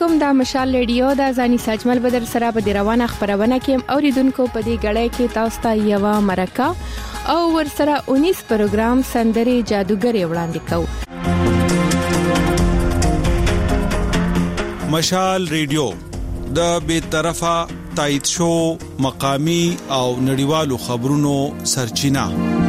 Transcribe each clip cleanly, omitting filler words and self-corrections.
علیکم. دا مشال ریډیو د ځاني ساجمل بدر سره په روانه خبرونه کې اوریدونکو په دې غړې کې تاسو ته یو مرکه او ورسره 19 پروګرام سندري جادوګر وړاندې کوو. مشال ریډیو د بے طرفه تایید شو مقامی او نړیوالو خبرونو سرچینه.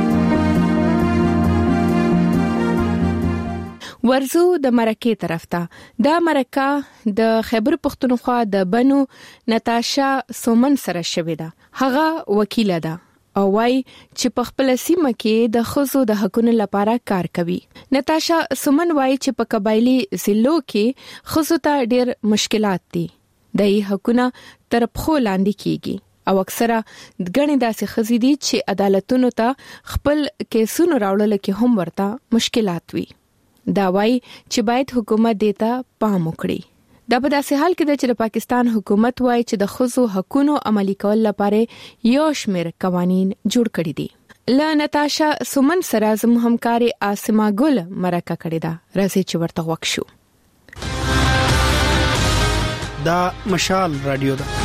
ورزو د مرکه طرف ته. دا مرکه د خیبر پختونخوا د بنو نتاشا سومن سره شوې ده. هغه وکیله ده او وايي چې په خپل سیمه کې د خزو د حقوقو لپاره کار کوي. نتاشا سومن وايي چې په قبایلی ضلعو کې خزو ته ډېر مشکلات دي. دای حقوقونه تر پخو لاندې کیږي او اکثره غنې داسې خزې دي چې عدالتونو ته خپل کیسونو راوړل کې هم ورته مشکلات وي. دا وايي چې باید حکومت دیتا پام وکړي. دا په داسې حال کې چې د پاکستان حکومت وايي چې د خزو حقوقو عملي کول لپاره یو شمېر قوانين جوړ کړي دي. ل نتاشا سومن سره زموږ همکاري آسما ګل مرکه کړې ده. راځي چې ورته وښیو. دا مشال رادیو ده.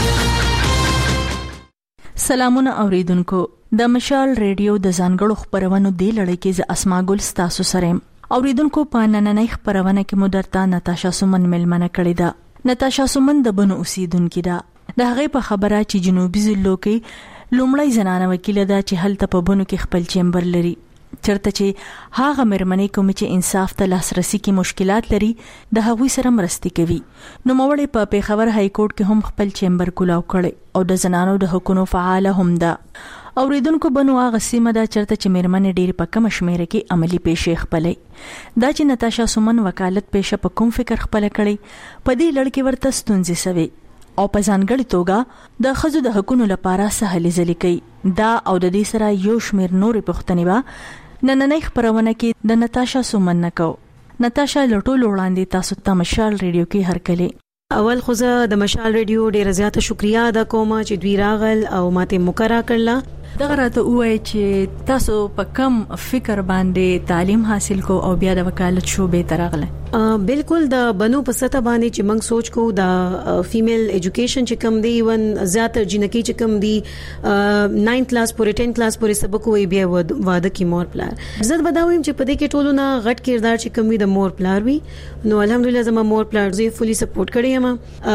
سلامونه اوریدونکو. د مشال ریډیو د ځانګړو خبرونو دی لړۍ کې ز آسما ګل تاسو سره اوریدونکو په نننۍ خبرونه کې مدرتا نتاشا سومن ملمنه کړې ده. نتاشا سومن د بنو اوسیدونکو ده. د هغه په خبره چې جنوبي ضلعو کې لومړی زنانه وکیله ده چې هلته په بنو کې خپل چیمبر لري. چرته چې هغه مرمنې کوم چې انصاف ته لاسرسي کې مشکلات لري د هغوی سره مرسته کوي. نو موړې په پیښور های کورټ کې هم خپل چیمبر کولاو کړي او د زنانو د حقوقو فعال هم ده. اوریدونکو بنو هغه سیمه ده چرته چې مرمنې ډېر په کم شمیره کې عملی پیښې خپلې. دا چې نتاشا سومن وکالت پیشه په کوم فکر خپل کړي په دې لړ کې ورته ستونزې سوي او په ځانګړي توګه د خزو د حقوقو لپاره سهلې ځلې کوي. دا او د دې سره یو شمیر نورې پوښتنې به نننۍ خبرونه کې د نتاشا سومن نکو. نتاشا لټول وړاندې تاسو ته مشال ریډیو کې هرکلی. اول خو زه د مشال ریډیو ډیره زیاته شکریا ادا کوم چې دوی راغل او ماته مقرره کړل. دغه راته وایي چې تاسو په کم فکر باندې تعلیم حاصل کو او بیا د وکالت شوبې ترغله. بالکل د بنو په سطح باندې چې موږ سوچ کو د فیمیل ایجوکیشن چې کم دی ون زیاتره جنکی چې کم دی 9th کلاس پورې 10th کلاس پورې سبق وی بیا واده کی مور پلار زړه بداویم چې په دې کې ټولو نه غټ کردار چې کم وي د مور پلار وي. نو الحمدلله زما مور پلار زه فولي سپورټ کړی یم.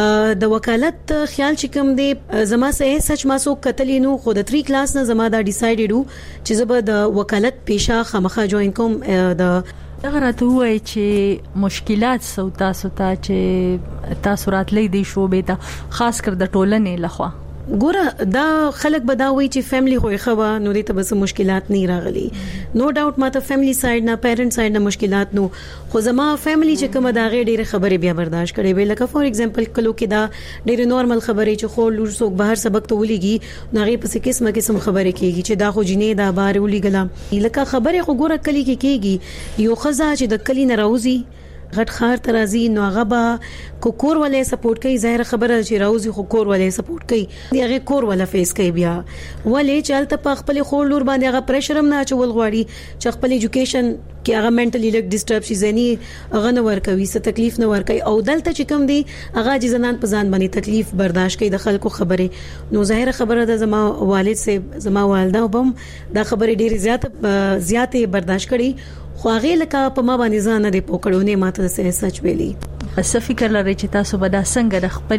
د وکالت خیال چې کم دی زما سه سچ ما سو قتل نو خو د 3 کلاس نه زما دا ډیسایډډ وو چې زه به د وکالت پیشه خامخا جوائن کوم. د دغه راته وایي چې مشکلات سو تاسو ته چې تاسو راتلې دی شوبې ته خاص کر د ټولنې لخوا ګوره دا خلک بداوي چې فیملی خو خبا نو دې ته بس مشکلات نه راغلي. نو ډاوټ ماته فیملی ساید نه پیرنټ ساید نه مشکلات نو خو زما فیملی چې کومه دا غیر ډیره خبره بیا برداشت کړي وی لکه فور ایگزامپل کلو کې دا ډیره نورمال خبره چې خو لور څوک بهر سبق ته ولېږي نو غي پسې قسمه خبره کیږي چې دا خو جنې دا بار ولېګلا لکه خبره خو ګوره کلی کې کیږي یو خزا چې د کلی نه راوځي غټ خار ترازی نو هغه با کور ولې سپورټ کوي. ظاهر خبره چې راوځي خو کور ولې سپورټ کوي هغه کور ولا فیس کوي بیا ولې چلته په خپل خور لور باندې هغه پریشر هم نه چول غواړي چې خپل ایجوکیشن کې هغه منټلی لک ډیسټرب شي ځنی هغه نه ور کوي څه تکلیف نه ور کوي او دلته چې کم دی هغه جزنان په ځان باندې تکلیف برداشت کوي د خلکو خبره. نو ظاهر خبره ده زما والد سے زما والده وبم دا خبره ډیره زیاته برداشت کړي خو هغه لکه په ما باندې ځان نه پوکړونه ماته سچ ویلي. څه فکر لري چې تاسو به دا څنګه د خپل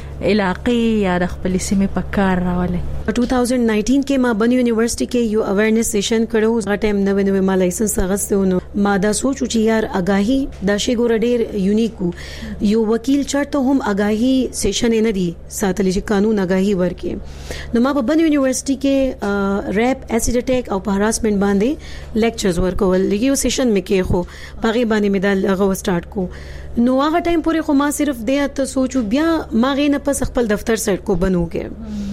علاقې یا د خپل سیمې په کار راولې؟ 2019 کې ما بنو یونیورسيټي کې یو اویرنس سیشن کړو. هغه ټایم نوې ما لایسنس اغستونه ما دا سوچو چې یار اگاهي دا شی ګور ډیر یونیک یو وکیل چارته هم اگاهي سیشن نه دی ساتل چې قانون اگاهي ورکې. نو ما په بنو یونیورسيټي کې ریپ اسید اٹیک او هراسمنت باندې لیکچرز ورکول یو سیشن مې کې خو پغه باندې مې دا هغه سٹارټ کو. نو هغه ټایم پورې خو ما صرف دې ته سوچو بیا ما غې نه پس خپل دفتر سټ کو بنو کې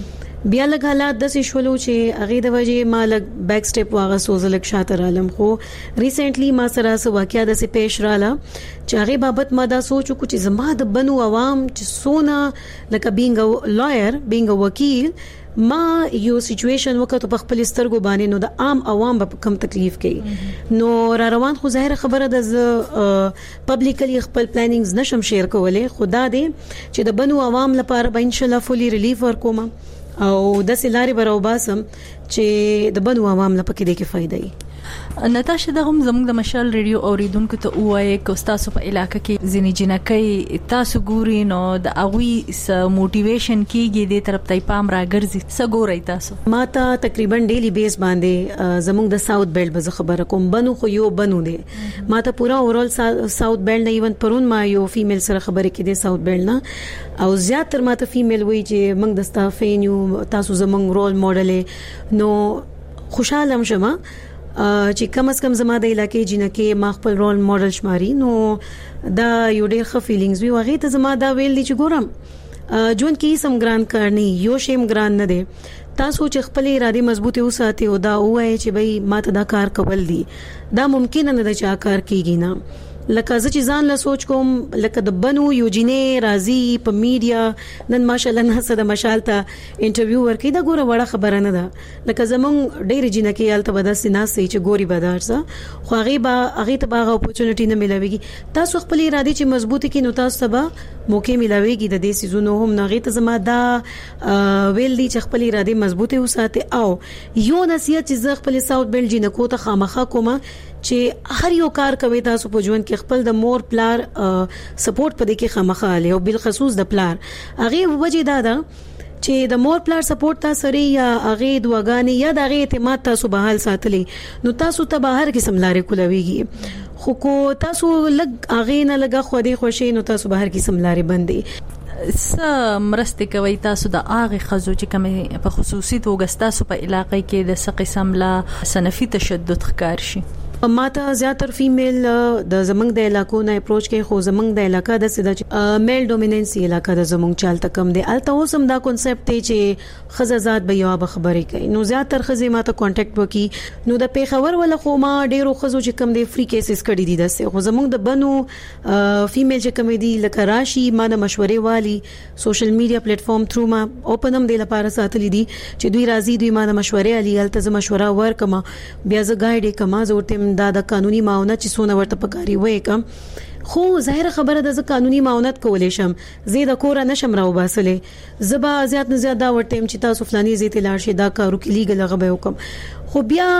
بیا لږ حالات د شولو چې هغه د وجه ما لږ بیک سټپ واغه سوزلک شاته عالم خو ریسنټلی ما سره سو واقعیا د سه پیش رااله چې هغه بابت ما دا سوچو چې زما د بنو عوام چې سونا لکه بینګ ا لویر بینګ ا وکیل ما یو سچويشن وکړو په خپل سترګو باندې نو د عام عوام به کم تکلیف کوي نو را روان خو ظاهر خبره د پبليکلی خپل پلانینګز نشم شیر کولای خدا دې چې د بنو عوام لپاره به ان شاء الله فولي ریلیف ورکوم او د سلاري برو باسم چې د بنو عوام لپاره کې د فائدې نتاشا دغه زموږ د مشال ریډیو اوریدونکو ته وایي چې تاسو په علاقې کې ځینې جنکۍ تاسو ګوري نو د اغوي س موټیویشن کیږي د طرف ته پام راګرځي څه ګوري تاسو ما ته تقریبا ډیلی بیس باندې زموږ د ساوث بیلټ به خبره کوم بنو خو یو بنو دی ما ته پورا اورال ساوث بیلټ نه ایون پرون ما یو فیمیل سره خبره کې دی ساوث بیلټ نه او زیات تر ما ته فیمیل وی چې موږ د سټافین یو تاسو زموږ رول ماډل نو خوشاله شمه چې کم از کم زما د علاقې جنکه ما خپل رول ماډل شماري نو دا یو ډېر ښه فیلینګز وی واغې ته زما دا ویل دي چې ګورم جون کې سم ګران کارني یو شیم ګران نه دي تاسو چې خپل اراده مضبوطه وساتئ او دا وایي چې بھئی ما ته دا کار کول دي دا ممکن نه ده چې کار کیږي نه لکه زه چې ځان له سوچ کوم لکه د بنو یو جنې راضي په میډیا نن ماشاءالله نه د مشال ته انټرویو ورکړي دا ګوره وړه خبره نه ده لکه زمونږ ډېر جنکې یالته به داسې ناسې چې ګوري بدارسه خو هغه ته باغه اپورچونټی نه ملويږي تاسو خپل اراده چې مضبوطه کینو تاسو ته موقع ملويږي د دې سيزونو هم نغې ته زما دا ویل دي چې خپل اراده مضبوطه وساتي او یو نصیحت چې زه خپل ساوث بیلټ جنکو ته خامخا کوم چې هر یو کار کوي تاسو په ژوند کې خپل د مور پلار سپورټ پدې کې خامخا لې او بل خصوص د پلار هغه وجه دا چې د مور پلار سپورټ تاسو لري یا هغه دواګانی یا د هغه اعتماد تاسو به حال ساتلې نو تاسو ته بهر قسم لارې کولويږي خو کو تاسو لګ هغه نه لګه خو دې خوشي نو تاسو بهر قسم لارې بندي مرسته کوي تاسو د اغه خزو چې کوم په خصوصي توګه تاسو په علاقې کې د څه قسم لا صنفي تشدد ښکار شي ما ته زیاتره فیمیل د زمنګ د علاقو نه اپروچ کوي خو زمنګ د علاقې د سیده میل ډومیننسي علاقې د زمنګ چالت کم دی الته اوسم دا کانسپټ دی چې خزه ذات به یو خبرې کوي نو زیاتره خزه ما ته کانټیکټ وکي نو د پیښور ولا خو ما ډیرو خزو چې کم دی فری کیسز کړي دي دسه خو زمنګ د بنو فیمیل چې کم دی لکه راشي ما د مشورې والی سوشل میډیا پلیټ فارم تھرو ما اوپنم دی لپاره ساتلې دي چې دوی راضي دوی ما د مشورې علي الته ز مشوره ورکما بیا ز ګایډ کما زورته دا د قانوني معاونت چې سونه ورته پکاري وای کم خو ظاهر خبره ده ز قانوني معاونت کولې شم زه د کور نه شم راو باسلې زبا زیات نه زیات دا ورته چې تاسو فلاني زیته لاړ شي دا کارو کې لیګل غبه وکم خو بیا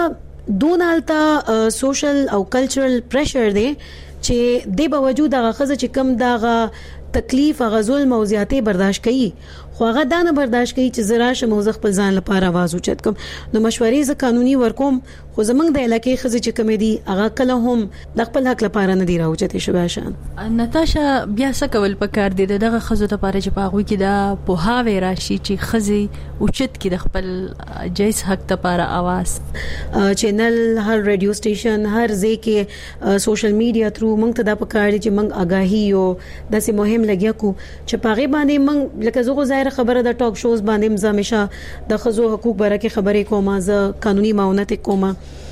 دونالتا سوشل او کلچرل پریشر دی چې د باوجود هغه خزه چې کم داغه تکلیف هغه ظلم او زیاتې برداشت کړي خو هغه دا نه برداشت کړي چې زرا شموزه خپل ځان لپاره आवाज اوچت کوم نو مشورې ز قانوني ورکوم خو زمنګ د علاقې خزه چې کم دي هغه کله هم د خپل حق لپاره نه دی راوچتې شو باشان نتاشا بیا څه کول پکار دي دغه خزه لپاره چې پاغوي کې دا پوهاوی راشي چې خزه اوچت کې د خپل جایز حق لپاره आवाज چینل هر رادیو سټیشن هر ځای کې سوشل میډیا تھرو موږ ته دا پکار دي چې موږ آگاهی یو داسې مهم لګیا کو چې پاغه باندې موږ لکه زغه ظاهر خبره د ټاک شوز باندې مزامشه د خزو حقوق برکه خبرې کومه ز قانوني معاونت کومه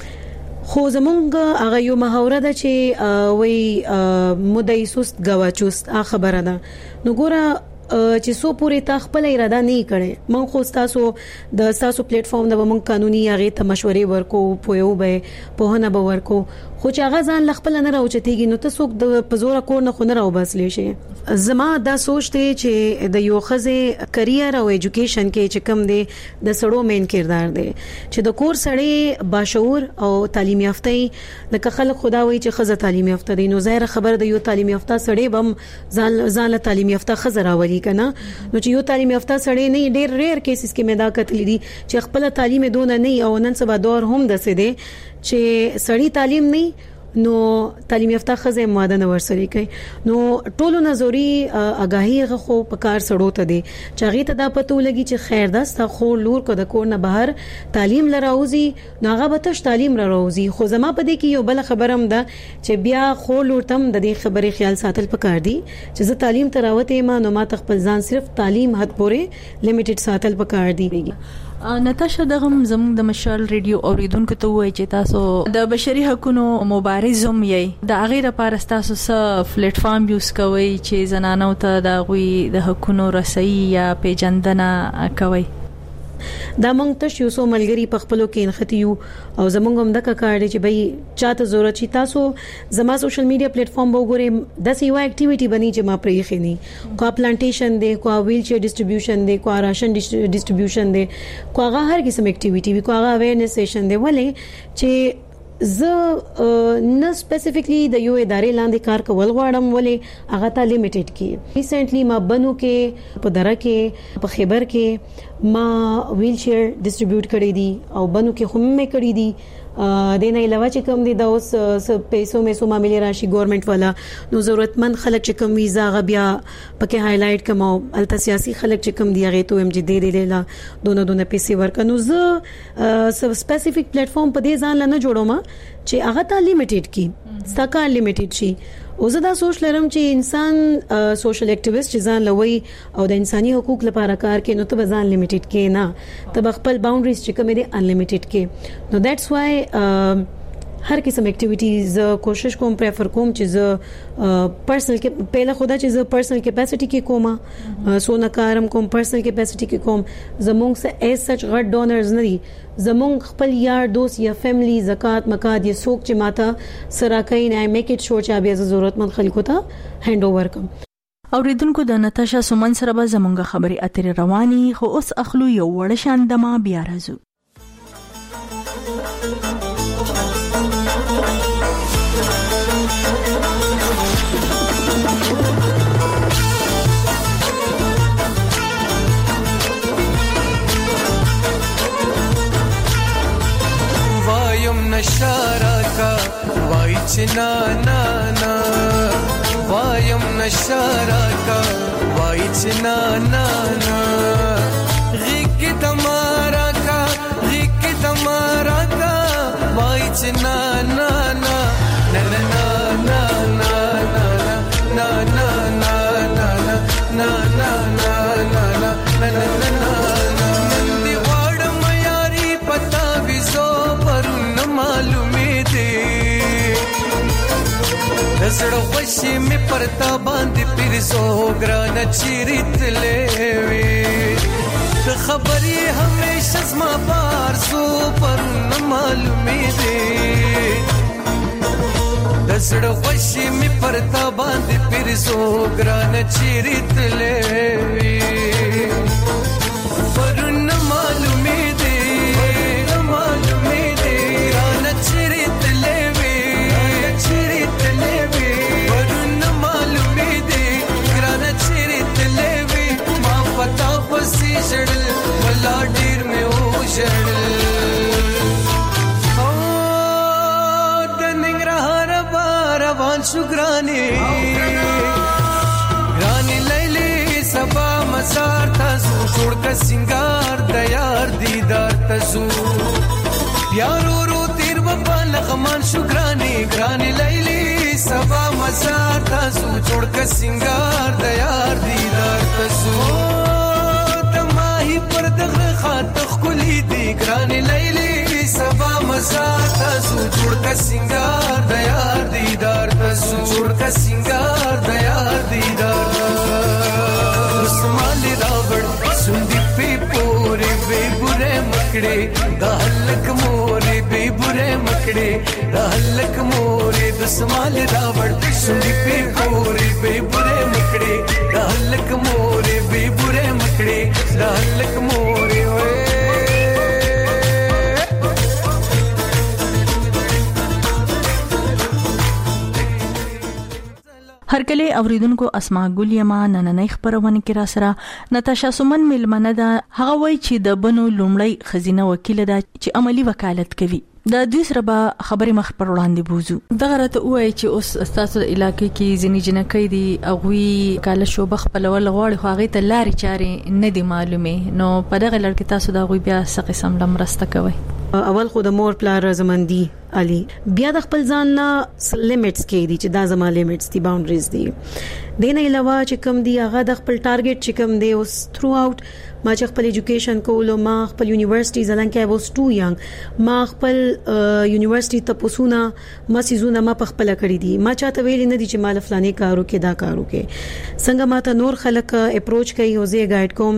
خو زمونږ هغه یو محاوره ده چې وای مدعي سست گواچوست خبره ده نو ګوره چې سو پورې تا خپل اراده نه کړي مونږ خو تاسو د تاسو پلیټ فارم د مونږ قانوني هغه ته مشورې ورکو پویو به په نه به ورکو خو چې هغه ځان لخپل نه راوچتيږي نو تاسو د پزوره کور نه خو نه راو باسلې شي زما دا سوچ ته چې د یو خزه کرییر او ایجوکیشن کې چې کم دی د سړو مین کردار دی چې د کور سړی باشعور او تعلیم یافته لکه خلک خدا وایي چې خزه تعلیم یافته دي نو ظاهر خبر د یو تعلیم یافته سړی بم ځان له تعلیم یافته خزه راولي کنه نو چې یو تعلیم یافته سړی نه ډېر ریئر کیسز کې مې دا کتلې دي چې خپل تعلیم دونه نه او نن سبا دور هم دسه دي چې سړی تعلیم نه نو تعلیم یافته خزه ماده نه ورسري کوي نو ټولو نظری آگاهی غو په کار سړو ته دي چې غي ته دا پته ولګي چې خیر ده ستا خو لور کو د کور نه بهر تعلیم لراوزی ناغه بتش تعلیم لراوزی خو زما په دې کې یو بل خبرم ده چې بیا خو لور تم د دې خبرې خیال ساتل پکار دي چې زه تعلیم تراوته ما نو ما تخپل ځان صرف تعلیم حد پورې لیمیټډ ساتل پکار دي نتاشا دغه زموږ د مشال ریډیو اوریدونکو ته وایي چې تاسو د بشري حقوقو مبارزم یې د هغه لپاره تاسو څه پلیټ فارم یوز کوئ چې زنانو ته د غوي د حقوقو رسایي یا پیژندنه کوي دا مونږ ته یو څو ملګری په خپلو کې انختیو او زمونږ هم د کار دی چې بھئی چاته ضرورت شي تاسو زما سوشل میډیا پلیټ فارم وګورئ د سی یو اکټیویټي بنی چې ما پرې خېنی کو پلانټیشن دی کو ویل چیر ډیسټریبیوشن دی کو راشن ډیسټریبیوشن دی کو هغه هر قسم اکټیویټي وی کو هغه اویرنس سیشن دی ولې چې زه نه سپیسیفیکلی د یو ادارې لاندې کار کول غواړم ولې هغه ته لیمیټډ کی ریسنټلی ما بنو کې په دره کې په خیبر کې ما ویل چیر ډیسټریبیوټ کړی دي او بنو کې هم مې کړی دي د نه علاوه چې کوم دي د اوس پیسو مې سو معاملې راشي ګورنمنت والا نو ضرورتمند خلک چې کوم ویزا غبیا پکې هایلایټ کوم الته سیاسي خلک چې کوم دی هغه ته هم چې دې له دونه پیسې ورکنو زه سپیسیفیک پلیټ فارم په دې ځان نه جوړوم چې هغه ته لیمیټډ کی سکه لیمیټډ شي او زه دا سوچ لرم چې انسان سوشل اکټیویست ځان لوي او د انساني حقوق لپاره کار کوي نو ته ځان لیمیټډ کې نه ته خپل باونډریز چې کوم دي انلیمیټډ کې نو دیټس وای هر قسم اکټیویټیز کوشش کوم پریفر کوم چې زه پرسنل کې پہله خدا چې زه پرسنل کیپاسټی کې کومه سونه کارم کوم پرسنل کیپاسټی کې کوم زمونږ سه ایز سچ غټ ډونرز نه دي زمونږ خپل یار دوست یا فیملی زکات مکات یا سوق چې ماته سره کوي نه میک اټ شور چې بیا ضرورتمند خلکو ته هاند اوور کوم اوریدونکو د نتاشا سومن سره به زمونږ خبري اترې رواني خو اوس اخلو یو وړ شاندما بیا راځو نشارکا وای چنا نا نا وایم نشارکا وای چنا نا نا غیک تمہارا کا وای چنا نا نا نا نا نا نا نا نا نا نا نا نا دی غړم یاري پتا وزو پرون معلومه دي زړه خوشي مې پرتا باندې پیرزو ګران چیرت لوي د خبري همیشه زما پارسو پرون معلومه دي زړه خوشي مې پرتا باندې پیرزو ګران چیرت لوي پرون معلومه دي جړل ولا ډیر مې او جړل او د ننګرهار روان شو ګراني لیلی سبا مزار تاسو جوړ کا سنگار د یار دیدار تاسو یارو رو تیر په لغمان شو ګراني لیلی سبا مزار تاسو جوړ کا سنگار د یار دیدار تاسو پر دغه خاطر خولي دي ګراني لیلی سبا مزار تاسو جوړ کا سنگار د یار دیدار تاسو جوړ کا سنگار د یار دیدار رسمال راوړ سندي په پورې به بره مکړې د هلک مورې به بره مکړې د هلک مورې د سمال راوړ سندي په پورې به بره مکړې د هلک مورې به بره مکړې د هلک مورې هرکله اوریدونکو اسماء ګل یما نننۍ خبرونه کې را سره نتاشا سومن ملمنه ده هغه وای چې د بنو لومړی خزینه وکیل ده چې عملی وکالت کوي د دوی سره به خبري مخ پر وړاندې بوزو دغه راته وای چې اوس استاسو علاقې کې ځینې جنکې دي اغوي کاله شوبه خپل ول غواړي خو هغه ته لاري چاري نه دي معلومه نو په دغه لړ کې تاسو دا غوي بیا څه قسم لمرسته کوي اول خو د مور پلار رضامندي علي بیا د خپل ځان نه لیمټس کې دي چې دا زما لیمټس دي باونډریز دي دینه علاوه چې کوم دی هغه د خپل ټارګټ چې کوم دی اوس تھرو اوټ ما چې خپل ایجوکیشن کولو ما خپل یونیورسيټي ځلانکه I was too young ما خپل یونیورسيټي ته پوسونه ما سيزونه ما په خپل کړی دي ما چاته ویل نه دي چې مال فلاني کارو کې دا کارو کې څنګه ما ته نور خلک اپروچ کوي او زه ګایډ کوم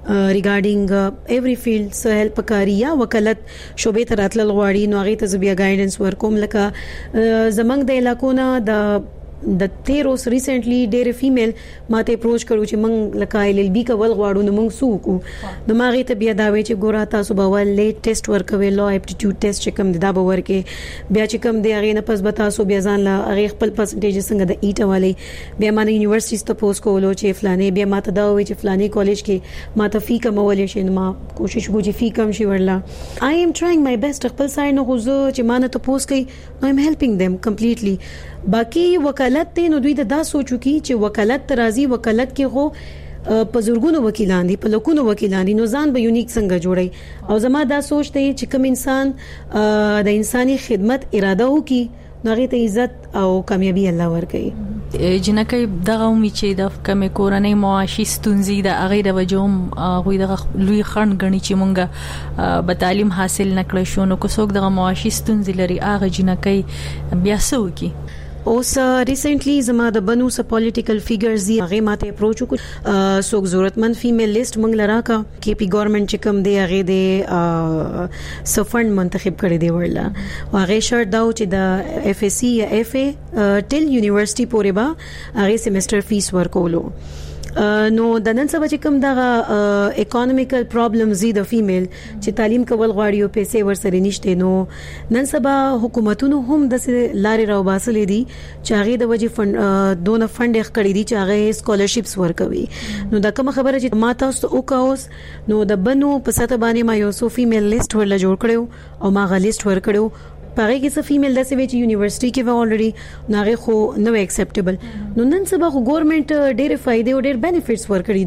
ریګارډینګ ایوری فیلډ سو هیلپ کاری یا وکالت شوبې ته راتلل غواړي نو هغه ته بیا ګایډنس ورکوم لکه زمنګ د علاقو نه د تیروس ریسنټلی ډېر فیمیل ماته اپروچ کړو چې موږ لکه LLB کول غواړو نو موږ سوکو نو ماغه ته بیا دا وی چې ګورا تاسو به ول لیټ ټیسټ ورکوي لو اپټیټیوډ ټیسټ چې کوم دا به ورکې بیا چې کوم دی هغه نه پس به تاسو بیا ځان لا هغه خپل پرسنټیج څنګه د ایټ والی بیا مانه یونیورسيټیز ته پوس کولو چې فلانه بیا ماته دا وی چې فلانه کالج کې ماته فی کمولې شي نو ما کوشش کوم چې فی کم شي ورلا I am trying my best خپل ساين نو غوځو چې مانه ته پوس کوي I am helping them completely باقي وکالت ته نو دوی دا سوچو کی چې وکالت راځي وکالت کې هو په زورګونو وکیلان دي په لکونو وکیلان دي نو ځان به یونیک څنګه جوړي او زما دا سوچ ته چې کوم انسان د انساني خدمت اراده وکي نغې ته عزت او کامیابی الله ورکړي جنکه دغه امید چې د کم کورنۍ معاشي ستونزې د اغه د وجوم غوي د لوی خند غني چې مونږه به تعلیم حاصل نکړو شو نو کو څوک د معاشي ستونزې لري اغه جنکه بیا سو کی اوس ریسنټلی زما د بنو س پولیټیکل فیګرز دی هغه ماته اپروچ وکړ څوک ضرورتمند فیمیل لیست مونږ لراکا کې پی ګورنمنت چې کوم دی هغه د سفند منتخب کړی دی ورلا هغه شرط دا چې د FSC یا FA ټل یونیورسيټي پورې با هغه سیمستر فیس ورکولو نو د نن سبا چې کوم دغه اکونومیکل پرابلمز دي د فیمیل چې تعلیم کول غواړي او پیسې ورسره نشته نو نن سبا حکومتونو هم د لارې راو باسلې دي چې هغه د وجې فند دونه فند کړی دي چې هغه سکالرشپس ورکوي نو دا کوم خبره چې ما تاسو او کاوس نو د بنو په ساته باندې ما یو سو فیمیل لیست ورل جوړ کړو او ما غا لیست ور کړو پاره کې څه فیمیل د سوي چې یونیورسيټي کې و الریډي ناغه خو نو ایکسپټیبل نو نن سبا خو ګورنمنت ډېر فائدې او ډېر بینیفټس ورکړي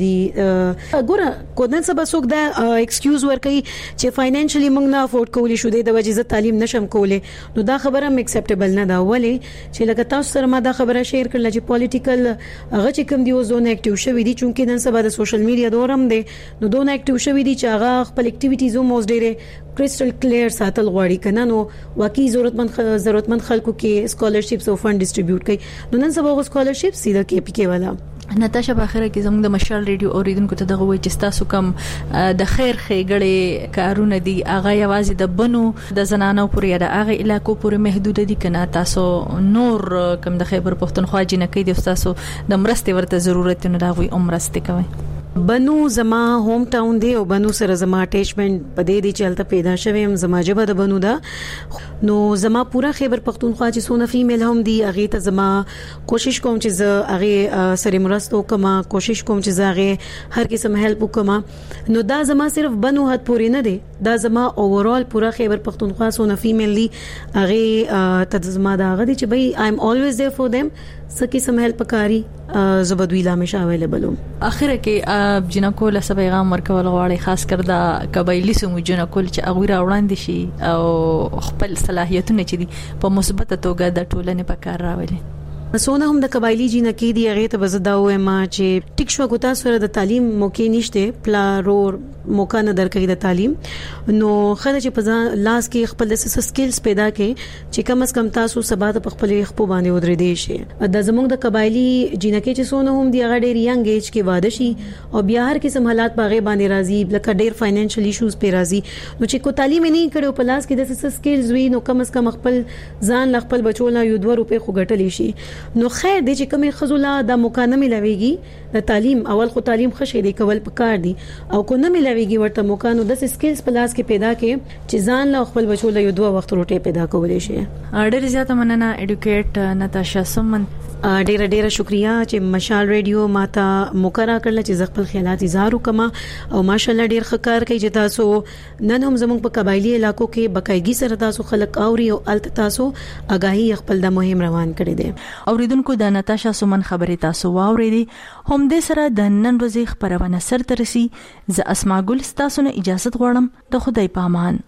دي ګوره کو نن سبا څوک دا ایکسکیوز ورکړي چې فاینانشلی موږ نه افورد کولی شو د وجې ز تعلیم نشم کولای نو دا خبره هم ایکسپټیبل نه دا ولې چې لکه تاسو سره ما دا خبره شیر کړل چې پولیټیکل هغه چې کوم دی زون اکټیو شوی دي چونکه نن سبا د سوشل میډیا دورم دی نو دون اکټیو شوی دي چې هغه خپل اکټیویټیز هم اوس ډېر کرسټل کلیر ساتل غواړي کنه نو واقعي ضرورتمند خلکو کې سکالرشپس او فند ډیسټریبیوټ کوي نو نن سبا سکالرشپ سیده کې پی کې والا نتاشا باخره کې زموږ د مشال ریډیو اوریدونکو ته دغه وایي چې تاسو کوم د خیر خېګړې کارونه دي هغه یوازې د بنو د زنانو پورې د هغه علاقو پورې محدود دي کنه تاسو نور کوم د خیبر پښتونخوا جنکې د تاسو د مرستې ورته ضرورت نه دا وي عمرسته کوي بنو زما ہوم ټاون دی او بنو سره زما اٹیچمنت پدې دی چلته پیدا شوم زما جبه د بنو دا نو زما پورا خیبر پختونخوا چې سونه فیمیل هم دی اغه ته زما کوشش کوم چې ز اغه سره مرستو کما کوشش کوم چې زغه هر قسم هیلپ وکما نو دا زما صرف بنو حد پورې نه دی دا زما اوورال پورا خیبر پختونخوا سونه فیمیل دی اغه ته زما دا غدي چې بھائی آی ایم الویز دیئر فور them سکی سم هیلپ کاری زبدوی لا مش اویلیبل اخره کې جنکو له سبا پیغام ورکول غواړي خاص کر دا قبایلی سمو جنکو چې اغوی را وړاندې شي او خپل صلاحیتونه چې دي په مثبت توګه د ټولنې په کار راولي سونه هم د قبایلی جنکی دی هغه ته بزدا و ما چې ټیک شو غوتا سره د تعلیم موقع نشته پلارور موقع نه درکې د تعلیم نو خله چې په لاس کې خپل سکلز پیدا کړي چې کم از کم تاسو سبا ته خپل خپل باندې ودرې دي شي د زموږ د قبایلی جنکی چې سونه هم دی هغه ډېر ینګ ایج کې واده شي او بیا هر قسم حالات باغې باندې راځي لکه ډېر فاینانشل ایشوز پې راځي نو چې کو تعلیم نه کړو په لاس کې د سکلز وي نو کم از کم خپل ځان خپل بچولا یو 2 روپے خو ګټلې شي نو خیر دې چې کومه خزوله د موقع نه ملويږي د تعلیم اول خو تعلیم خشه دی کول پکار دی او کو نه ملويږي ورته موقع نو د سکلز پلاس کې پیدا کې چې ځان له خپل بچو له 2 وخت روټي پیدا کولې شي ډېر زیاته مننه اډوکیټ نتاشا سمن ډېر شکریا چې مشال ریډیو ماته مقرره کړل چې خپل خیالات اظهار وکما او ماشاءالله ډېر ښکار کوي چې تاسو نن هم زموږ په قبایلی علاقو کې بقایګي سره تاسو خلک اوري او الت تاسو اگاهي خپل د مهم روان کړی دي اوریدونکو د نتاشا سمن خبرې تاسو واورېدي هم دې سره د نن ورځې خبرونه سر ترسي ز اسماء ګل تاسو نه اجازه غواړم د خدای په امان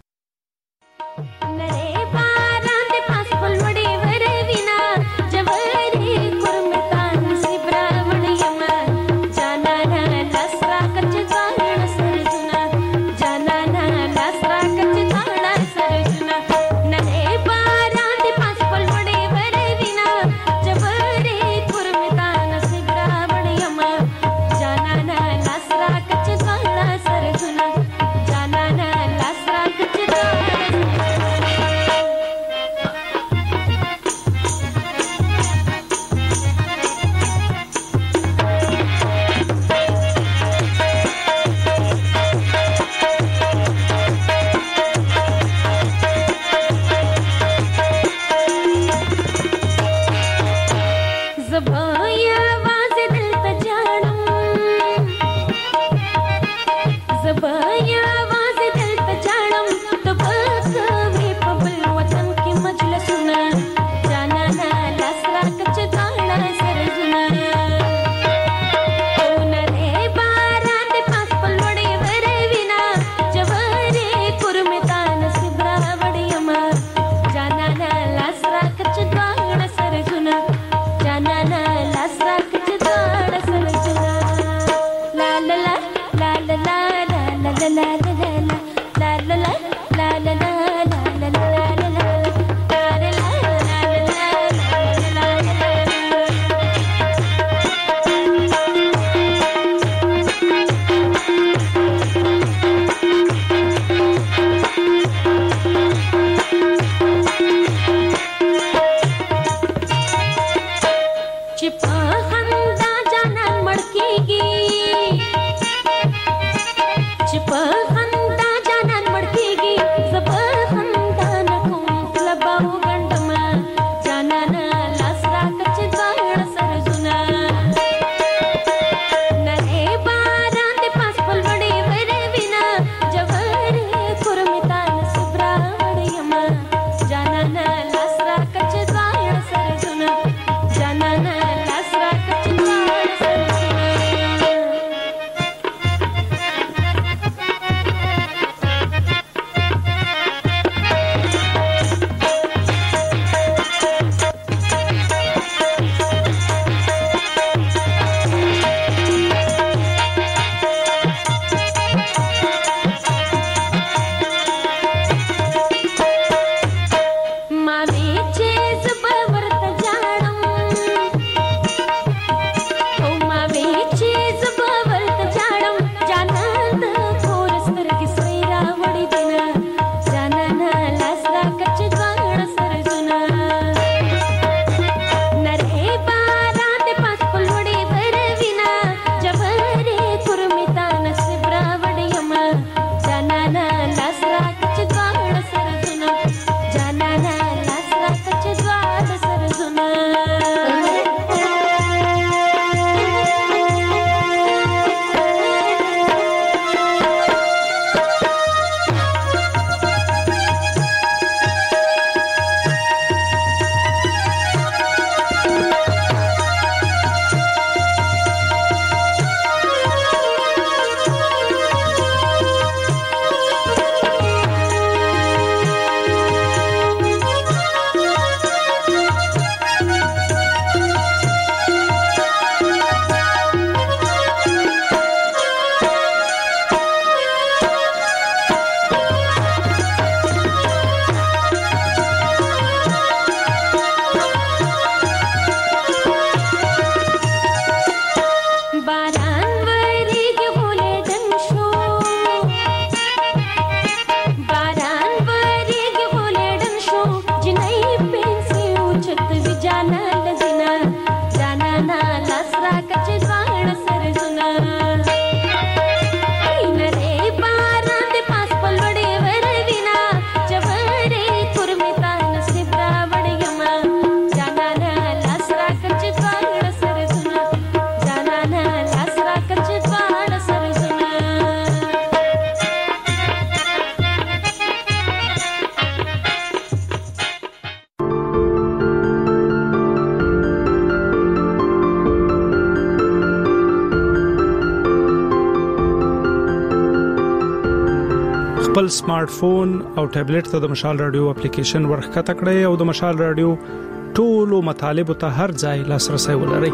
خپل سمارټ فون او ټابلیټ ته د مشال رادیو اپلیکیشن ورخه تکړه او د مشال رادیو ټولو مطالب ته هر ځای لاسرسي ولرئ.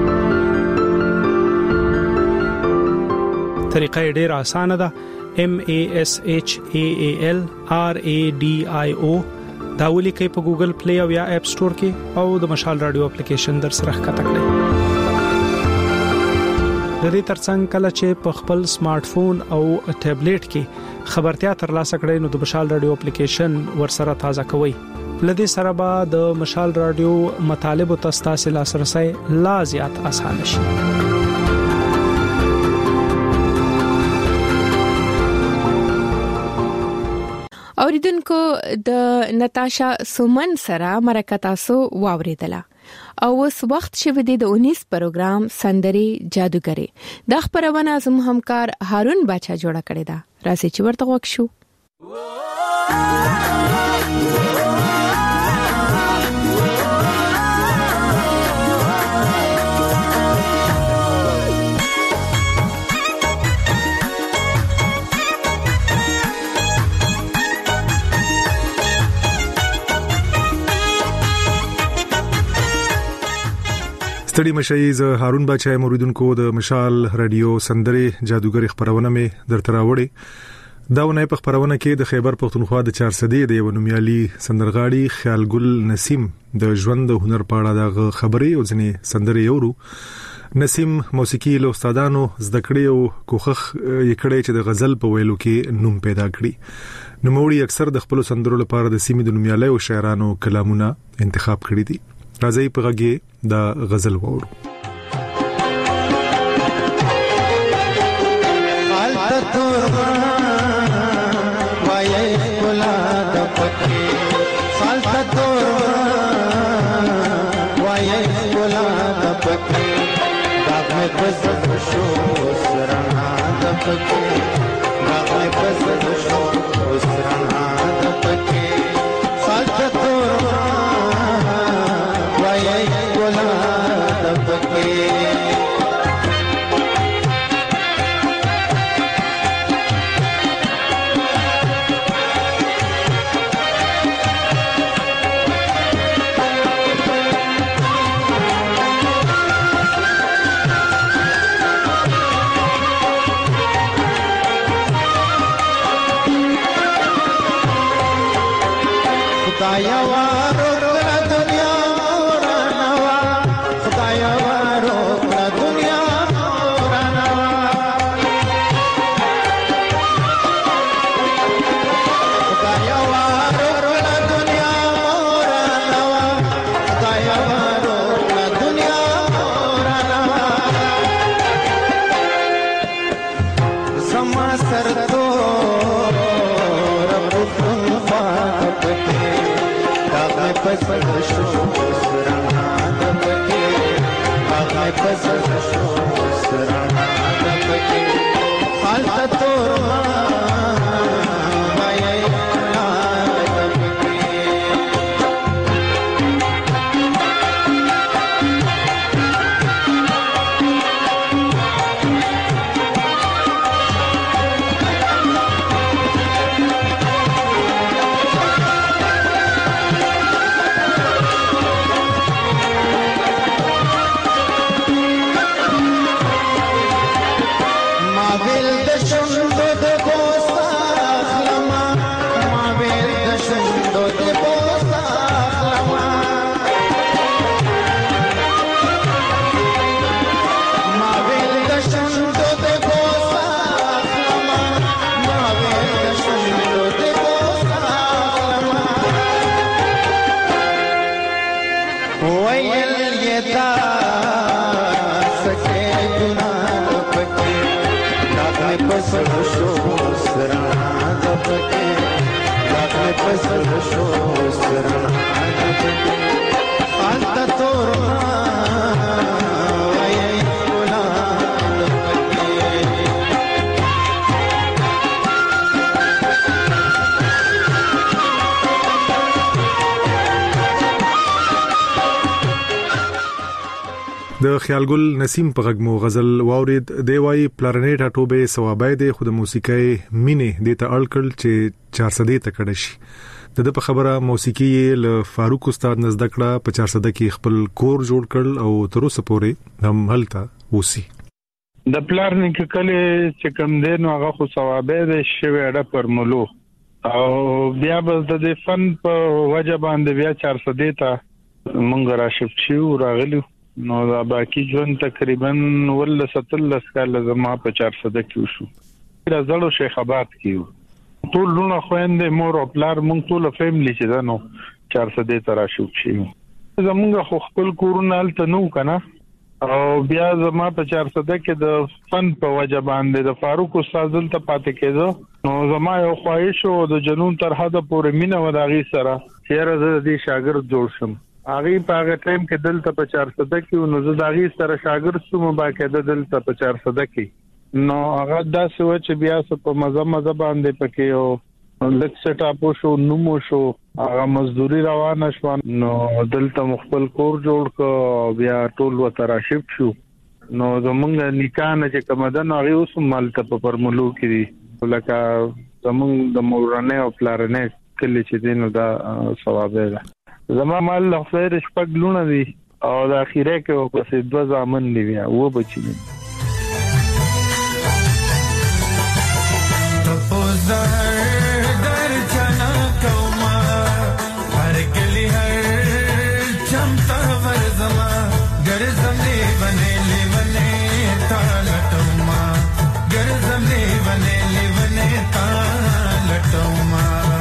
طریقه ډیره اسانه ده. MASHAALRADIO دا ولیکئ په ګوګل پلی او یا اپ سٹور کې او د مشال رادیو اپلیکیشن در سره ښکته کړئ. د دې ترڅنګ کله چې په خپل سمارټ فون او ټابلیټ کې خبرتیا ترلاسه کړئ نو د مشال رادیو اپلیکیشن ورسره تازه کوئ. لدې سره به د مشال رادیو مطالب او تاسو لاسرسي لا زیات اسانه شي. اوریدونکو د نتاشا سومن سره مرکه تاسو واوریدله او اوس وخت شوه د 19 پروګرام سندري جادوګری د خبرونه زموږ همکار هارون باچا جوړه کړی دا راځي چې ورته وښو. ستړي مشي ز هارون بچای موریدونکو د مشال رادیو سندري جادوګری خبرونه می درته راوړي. دا ونې په خبرونه کې د خیبر پښتونخوا د 400 د یو نومیالي سندرغاړي خیالګل نسیم د ژوند د هنر په اړه د خبرې او ځنې سندرې یورو. نسیم موسیقي له استادانو زده کړې او کوخخ یې کړې چې د غزل په ویلو کې نوم پیدا کړي. نوموړي اکثر د خپل سندرو لپاره د سیمې د نومیالي او شاعرانو کلامونه انتخاب کړي دي. راځي په غږی د غزل وورو. د خیالګل نسیم په غږ مو غزل واورید. دی وای پلارنیټ اټوبه ثوابای دی خو د موسیقي مینه د ته اړکل چې 400 ته کډه شي. د په خبره موسیقي له فاروق استاد نزدکړه په 400 کې خپل کور جوړ کړل او تر اوسه پورې هم هلته اوسي. د پلارنیټ کله چې کوم دین هغه خو ثوابای دی شوی اډه پر ملو او بیا بس د فن په وجه باندې بیا 400 ته مونږ راشف شو راغلو. نو دا باقی ژوند تقریبا ول 17 کال زما په 400 کې شو. راځلو شیخ آباد کې ټول لونه خويندې مور او پلار مونږ ټول فیملی چې دا نو 400 ته راشو شي. زمونږ خو خپل کورونه الته نو کنه او بیا زما په 400 کې د فن په وجه باندې د فاروق استاد ته پاتې کېدو. نو زما یو خواهش او د جنون تر حد پورې مینه وداغي سره چیرې د دې شاګرد جوړ شم. هغه په هغه ټایم کې دلته په 400 کې نو زه داغي سره شاګرد شوم باقاعده دلته په 400 کې. نو هغه داسې و چې بیا څه په مزه باندې پکې او لکه سټاپو شو نومو شو هغه مزدوري روانه شو. نو دلته مخبل کور جوړ کو بیا ټول وته راشپ شو. نو زمونږ نکانه چې کومدن هغه اوس مالته په پرملو کې دي لکه زمونږ د مورانه او پلارنه کلی چې دینو دا ثواب ده. زما مال خیر شپږ لونه دي او د اخیره کې په 2 ځامن دی بیا و بچی دي. تپوز زهر در چنا کوما هر کلی هر چمتا ورزما ګرځم لیونه لیونه تا لټوما ګرځم لیونه لیونه تا لټوما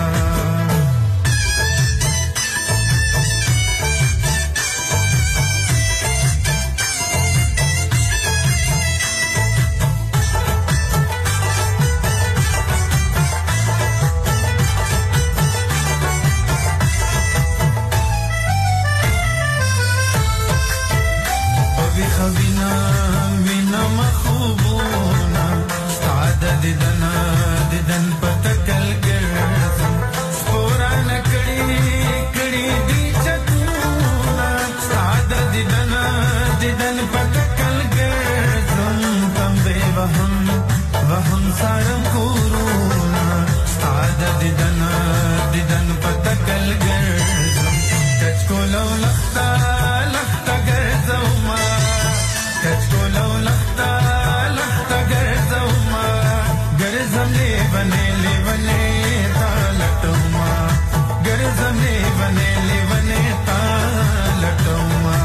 ددن پتکل ګرځم سپوران کړي دي چتونا ساده ددن پتکل ګرځم تم به وهم سارم کورونا ساده ددن پتکل ګرځم کچ کولو لختا ګرځم کچ کولو لختا ګرځم ګرځم لیونه تا لټوما ګرځم لیونه تا لټوما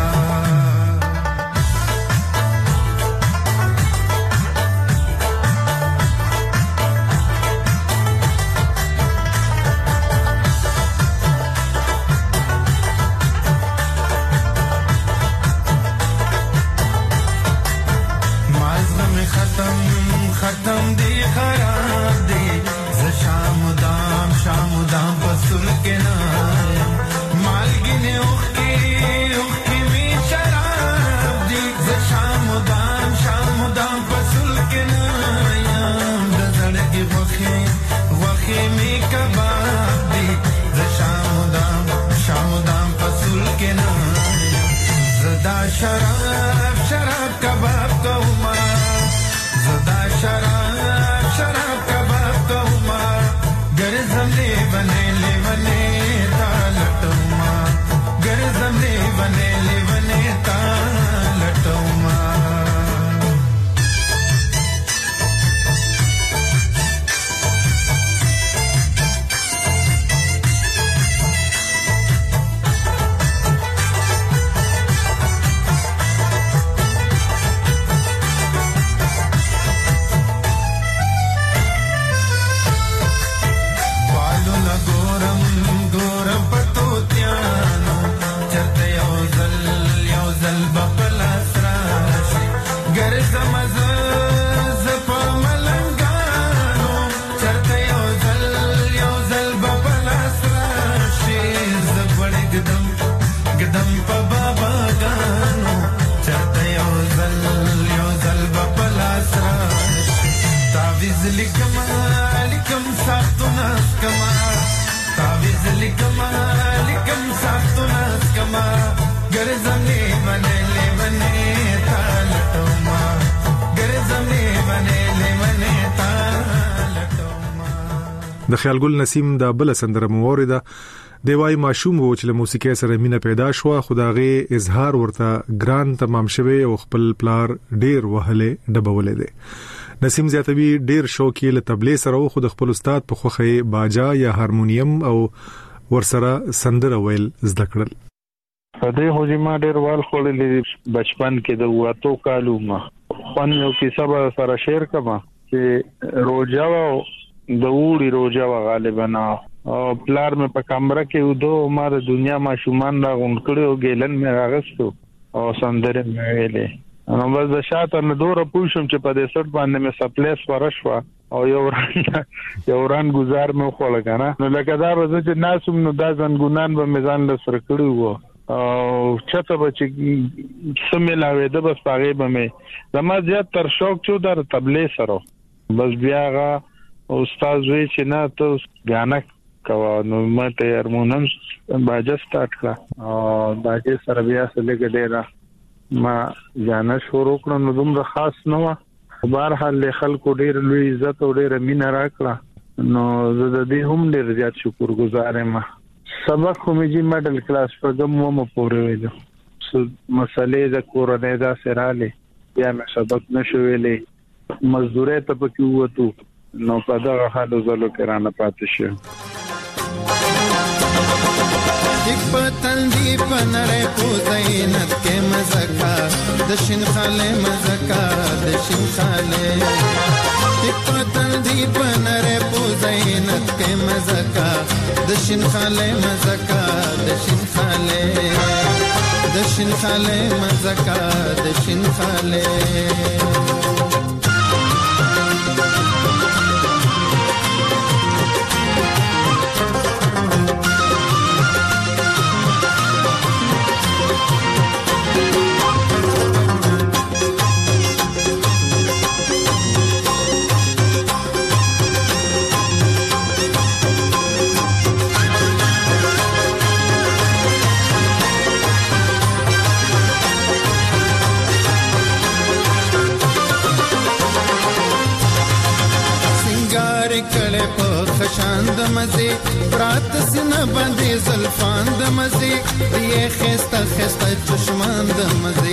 ختم دی خراب دی ز شام دام پسول کے نایم مالگین اوخی می شراب دی ز شام دام پسول کے نایم دزڑگی وخی می کباب دی ز شام دام پسول کے نایم زدا شراب کباب کوما زدا شراب کباب کوما ګرځم لیونه تا لټوما ګرځم لیونه تا لټوما لکم ساختنا کما ګرځم لیونه تا لټوما ګرځم لیونه تا لټوما د خیالګل نسیم د بل سندره موریده دی وای ماشوم و چې له موسیقي سره مینه پیدا شو خداغه اظهار ورته ګران تمام شوه او خپل پلار ډیر وهله ډبولې دی نسیم زیاتوی ډیر شوقي له تبلې سره خو د خپل استاد په خوخه باجا یا هارمونیم او ورسره سندره ویل زده کړل په دې هوجي ما ډیر وال خولې بچپن کې د واتو کالو ما خون یو کیسه به سره شیر کما چې روجا د وړي روجا غالبا او پلار مې په کمره کې ودو ما د دنیا ما شومان را غون کړو ګیلن مې راغستو او سندره مې ویلې نو بس د شاته نه دوره پوښم چې په دې سټ باندې مې سپلیس ورشوا او یو ران گزار مې خو لګانا نو لکه دا ورځ چې ناسوم نو دا ځنګونان به میزان له سر کړو او چته به چې سملاوي د بس پاغه به مې زما زیات تر شوق چو در تبلې سره بس بیاغه استاد وی چې نه ته غانا کوا نو مته هارمونیم باجه سٹارټ کړه او باجه سره بیا سره ګډه ما ځان شروع کړم نو دومره خاص نه و بهر حال خلکو ډیر لوی عزت او ډیر مینه راکړه نو زه د دې هم ډیر زیات شکر گزار یم سبق کومې جی میډل کلاس پرګم مو پورې ویلو مسلې د کورنۍ دا سراله بیا مې سبق نشو ویلې مزدوري ته پکې وته نو په دغه حالو زلو کې رانه پاتې شي. یک پتن دی پنره پوزینت کې مزکا د شین خاله مزکا د شین خاله یک پتن دی پنره پوزینت کې مزکا د شین خاله مزکا د شین خاله د شین خاله مزکا د شین خاله خشاند مزه برات سینه باندې زلفان د مزه دی خسته خسته چشمان د مزه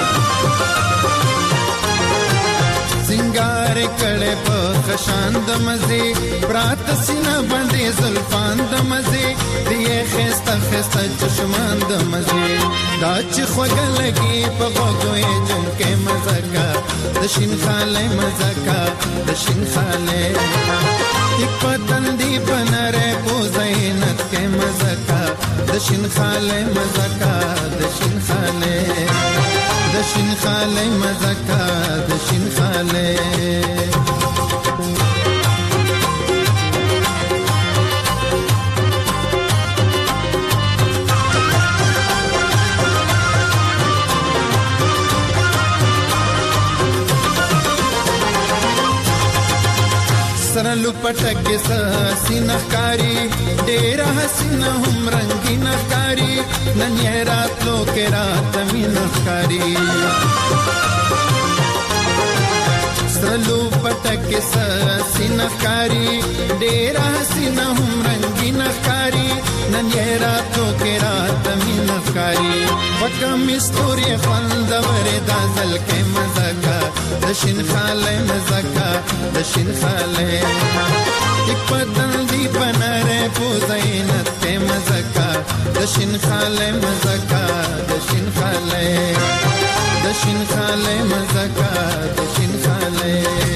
سنگار کړه په خشاند مزه برات سینه باندې زلفان د مزه دی خسته خسته چشمان د مزه دا چې خوګه لګي په غوګوي جن کې مزکا د شین خاله مزکا د شین خاله یک پتن دی بنره پوزینت کې مزکا د شین خاله مزکا د شین خاله د شین خاله مزکا د شین خاله سرلو پټکه سینه کاری ډیر حسینه هم رنگینه کاری نن یې راتلو کې رات مینه کاری سرلو پټکه سینه کاری ډیر حسینه هم رنگینه کاری نن یې راتلو کې رات مینه کاری وکم استوري خوند وردا زل کې مزکا د شین خاله مزکا د شین خاله یک پتن دی بنره پوزینت کې مزکا د شین خاله مزکا د شین خاله د شین خاله مزکا د شین خاله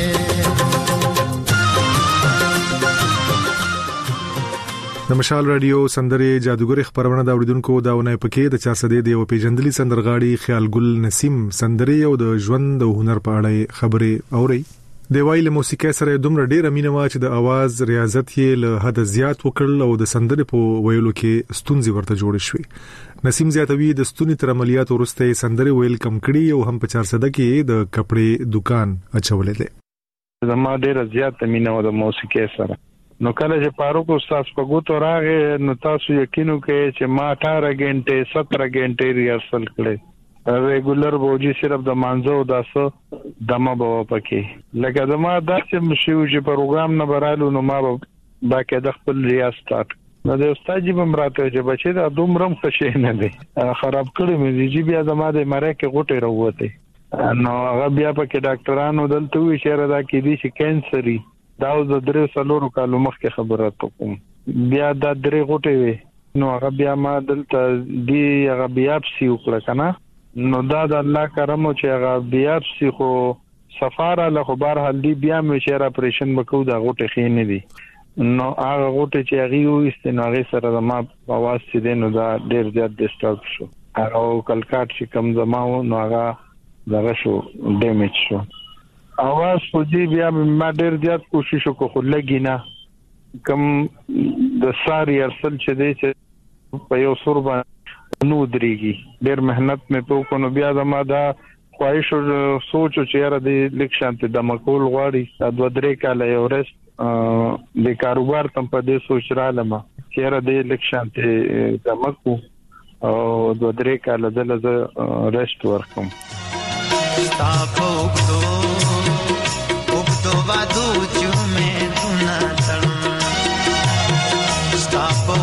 د مشال رادیو سندره جادوګر خبرونه دا وړاندونکو داونه پکې د 400 دی او پیجندلي سندرغاړي خیال ګل نسیم سندره او د ژوند او هنر په اړه خبره اوري د وایله موسیقي سره دومره ډیره مینه وا چې د आवाज ریاضت یې له حد زیات وکړل او د سندره په ویلو کې ستونزې ورته جوړ شوې. نسیم زیاتوي د ستونی تر عملیات ورسته سندره ویل کم کړي او هم په 400 کې د کپڑے دکان اچولې ده. زما ډیره زیات مینه و د موسیقي سره. نو کله چې فاروق استاد په ګوتو راغې نو تاسو یقینو کې چې ما 18 غنټه 17 غنټه ریهرسل کړې ریګولر بوجي صرف د مانزو داسو دمه بو پکې لکه دما داسې مشو چې پروګرام نه برالو نو ما باکه د خپل ریاض سٹارټ نو د استاد جی بمراته چې بچي دا دومرم خشه نه دي خراب کړی مې جی بیا دما د مره کې غټه وروته نو هغه بیا پکې ډاکټرانو دلته وی شهره دا کې دي چې کینسري دا د 3 کالو مخکې خبره کوم بیا دا 3 غټه وي نو هغه بیا ما دلته دی هغه بیاپسي وکړه کنه نو دا د الله کرم چې هغه بیاپسي خو سفاره له خبر هلدي بیا مې شهره اپریشن وکړو دا غټه خینې دي نو هغه غټه چې هغه یو استناغه سره د ما आवाज سي نو دا ډیر زیات ډیسټرب شو هغه کلکات چې کم زماو نو هغه دغه شو ډیمیج شو आवाज خو دې بیا ما ډیر زیات کوشش وکړ خو لګی نه کم د ساری ارسل چې دې چې په یو سوربا نو دريږي ډیر مهنت مې په کو نو بیا زما دا خواهش او سوچ چې یاره دې لیک شانته د مقول غواړي دا 2-3 کال یو رست د کاروبار تم په دې سوچ را لمه چې یاره دې لیک شانته د مکو او 2-3 کال دلته رست ورکم تاسو وادو چومه دونا تړم ستاسو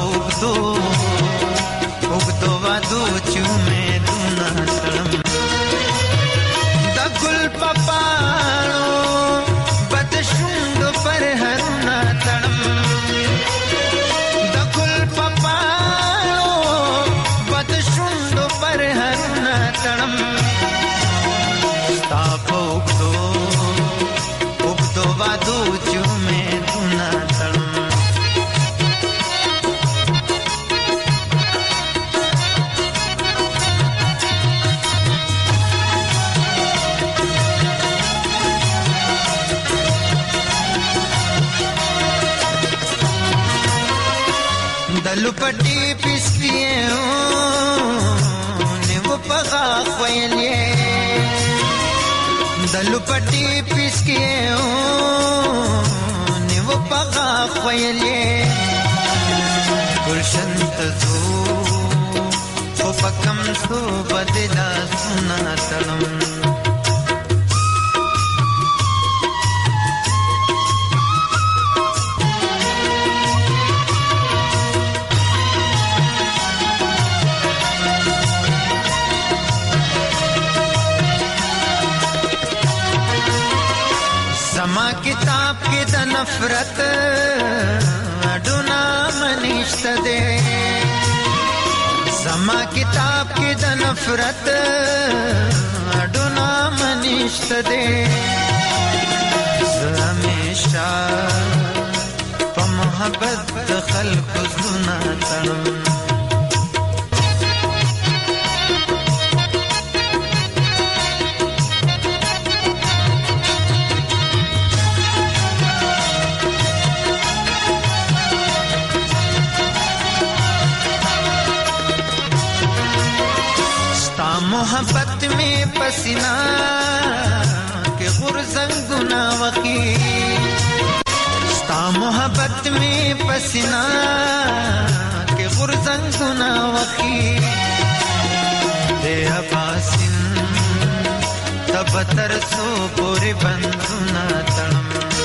وګدو وادو چومه دونا تړم د ګل پپاړو بد شوند پر دلو پټي پسکیو نیو پغا خویلې دلو پټي پسکیو نیو پغا خویلې گلشن تزو خو پکم سو بدلا سنا تړم किताब के द नफरत अडुना मनिष्ठ दे समा किताब के द नफरत अडुना मनिष्ठ दे हमेशा प मोहब्बत खल्क जुना तड़म मोहब्बत में पसीना के गुरजंग गुना वकी स्ता मोहब्बत में पसीना के गुरजंग गुना वकी दे अबासिन तब तरसो पूरे बंधुना तड़म